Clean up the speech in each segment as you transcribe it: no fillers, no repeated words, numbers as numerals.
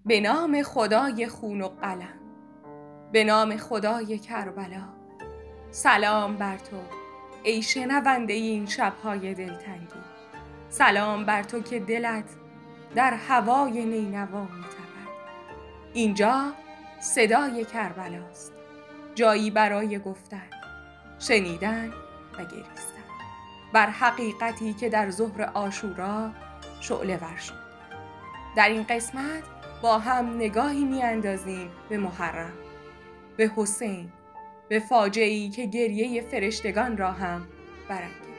به نام خدای خون و قلم، به نام خدای کربلا، سلام بر تو ای شنونده این شب‌های دلتنگی. سلام بر تو که دلت در هوای نینوا می‌تپد. اینجا صدای کربلاست، جایی برای گفتن، شنیدن و گریستن بر حقیقتی که در ظهر عاشورا شعله ور شد. در این قسمت با هم نگاهی می‌اندازیم به محرم، به حسین، به فاجعه‌ای که گریه فرشتگان را هم برانگیخت.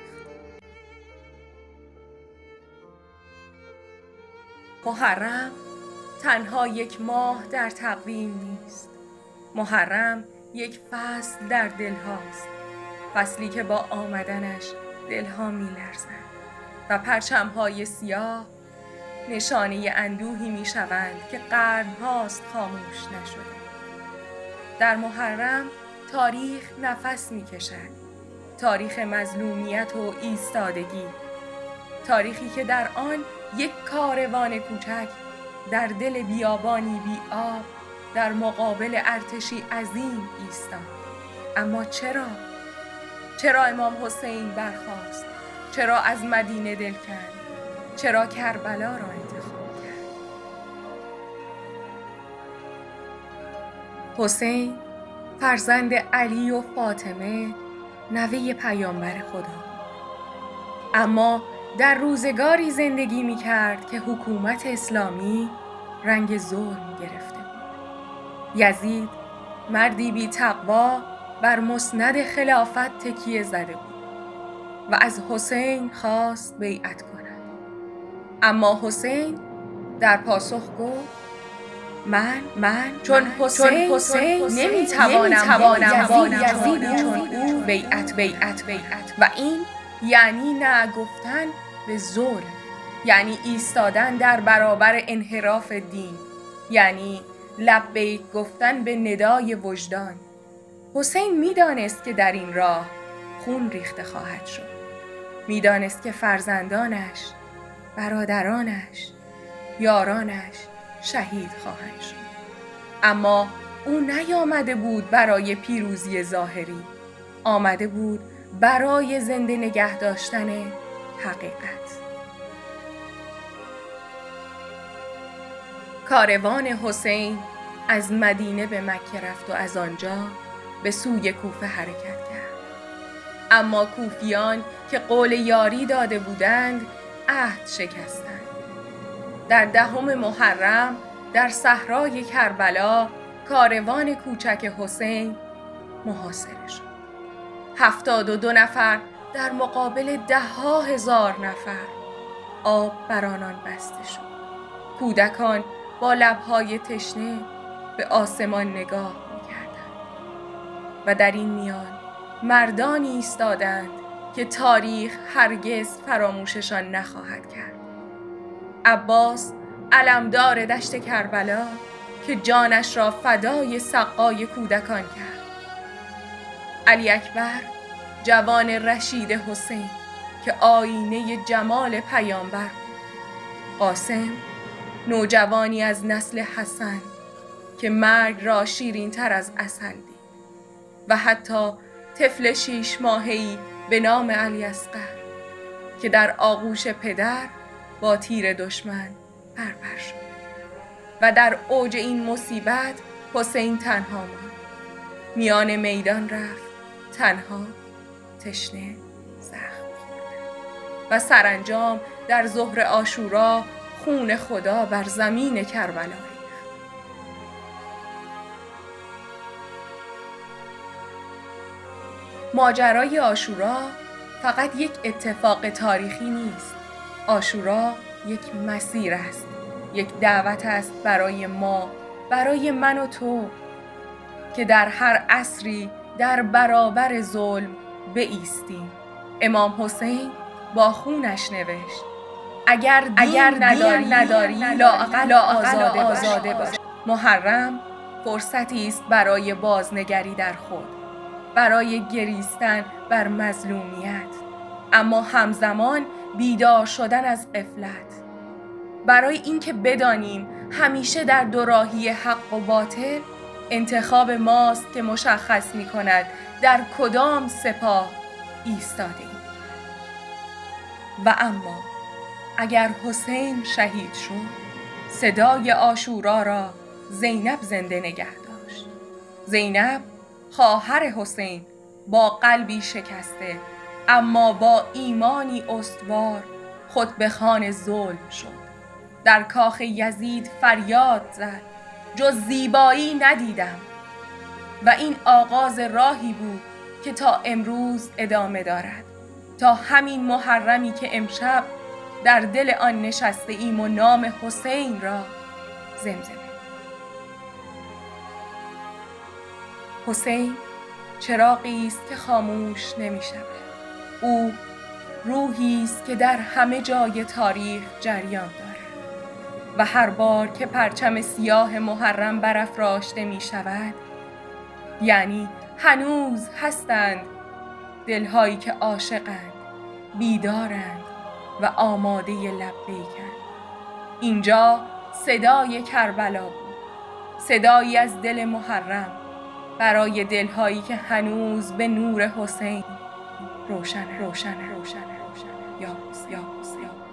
محرم تنها یک ماه در تقویم نیست. محرم یک فصل در دلهاست، فصلی که با آمدنش دلها می‌لرزند و پرچم‌های سیاه نشانه اندوهی می‌شوند که قرن‌هاست خاموش نشده. در محرم تاریخ نفس می‌کشد، تاریخ مظلومیت و ایستادگی، تاریخی که در آن یک کاروان کوچک در دل بیابانی بی آب در مقابل ارتشی عظیم ایستاد. اما چرا امام حسین برخاست؟ چرا از مدینه دل کند؟ چرا کربلا را انتخاب کرد؟ حسین فرزند علی و فاطمه، نوه پیامبر خدا، اما در روزگاری زندگی می کرد که حکومت اسلامی رنگ ظلم گرفته بود. یزید مردی بی تقوا بر مسند خلافت تکیه زده بود و از حسین خواست بیعت کند. اما حسین در پاسخ گفت من چون حسین نمیتوانم با یزیدی چون او بیعت و این یعنی نه گفتن به ظلم، یعنی ایستادن در برابر انحراف دین، یعنی لبیک گفتن به ندای وجدان. حسین میدانست که در این راه خون ریخته خواهد شد. میدانست که فرزندانش، برادرانش، یارانش شهید خواهند شد. اما او نیامده بود برای پیروزی ظاهری، آمده بود برای زنده نگه داشتن حقیقت. کاروان حسین از مدینه به مکه رفت و از آنجا به سوی کوفه حرکت کرد. اما کوفیان که قول یاری داده بودند عهد شکستند. در 10 محرم در صحرای کربلا کاروان کوچک حسین محاصره شد. 72 نفر در مقابل 10,000 نفر. آب بر آنان بسته شد. کودکان با لب‌های تشنه به آسمان نگاه می‌کردند و در این میان مردانی ایستادند که تاریخ هرگز فراموششان نخواهد کرد. عباس علمدار دشت کربلا که جانش را فدای سقای کودکان کرد. علی اکبر جوان رشید حسین که آینه جمال پیامبر بود. قاسم نوجوانی از نسل حسن که مرگ را شیرین تر از عسل دید. و حتی طفل 6 ماهه‌ای به نام علی اصغر که در آغوش پدر با تیر دشمن پرپر شد. و در اوج این مصیبت حسین تنها ماند. میان میدان رفت، تنها، تشنه، زخم خورده و سرانجام در ظهر عاشورا خون خدا بر زمین کربلا ریخت. ماجرای عاشورا فقط یک اتفاق تاریخی نیست. عاشورا یک مسیر است، یک دعوت است برای ما، برای من و تو که در هر عصری در برابر ظلم بایستیم. امام حسین با خونش نوشت اگر دین نداری لااقل آزاده باش. محرم فرصتی است برای بازنگری در خود، برای گریستن بر مظلومیت، اما همزمان بیدار شدن از غفلت، برای اینکه بدانیم همیشه در دوراهی حق و باطل انتخاب ماست که مشخص می کند در کدام سپاه ایستاده ایم. و اما اگر حسین شهید شد، صدای عاشورا را زینب زنده نگه داشت. زینب خواهر حسین با قلبی شکسته اما با ایمانی استوار خود به خوان ظلم شد. در کاخ یزید فریاد زد: جز زیبایی ندیدم. و این آغاز راهی بود که تا امروز ادامه دارد، تا همین محرمی که امشب در دل آن نشسته ایم و نام حسین را زمزمه. حسین چراغی است که خاموش نمی شود. او روحی است که در همه جای تاریخ جریان دارد و هر بار که پرچم سیاه محرم برافراشته می شود، یعنی هنوز هستند دلهایی که عاشقند، بیدارند و آماده لبیکند. اینجا صدای کربلا بود، صدایی از دل محرم برای دلهایی که هنوز به نور حسین روشن. یا حسین.